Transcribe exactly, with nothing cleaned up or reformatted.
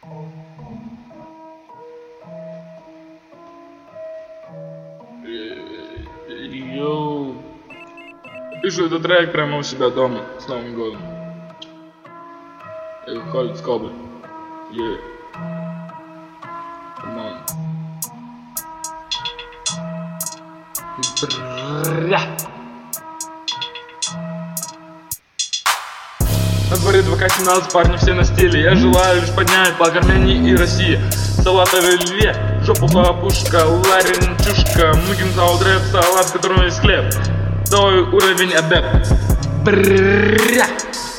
Йоу. Пишу этот трек прямо у себя дома с Новым годом. И выходит с Кобы. Yeah. Come on. Бррррря. На дворе два ка семнадцать, парни все на стиле. Я желаю лишь поднять флаг Армении и России. Салатовый льве, жопу хлопушка, ларин чушка. Мыкин зал рэп, салат, в котором есть хлеб. Твой уровень адепт. Бррррря.